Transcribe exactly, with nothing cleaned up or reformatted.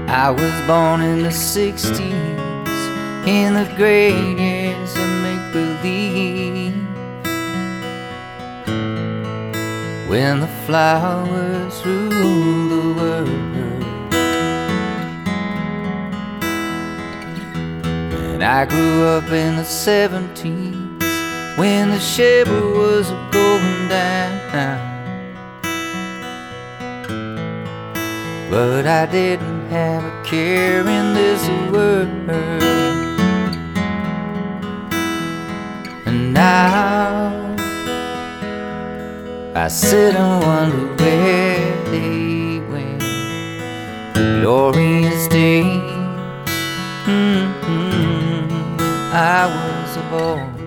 I was born in the sixties, in the great years of make-believe, when the flowers ruled the world. And I grew up in the seventies, when the Chevy was going down. But I didn't have a care in this world. And now I sit and wonder where they went, the glorious days mm-hmm. I was a boy.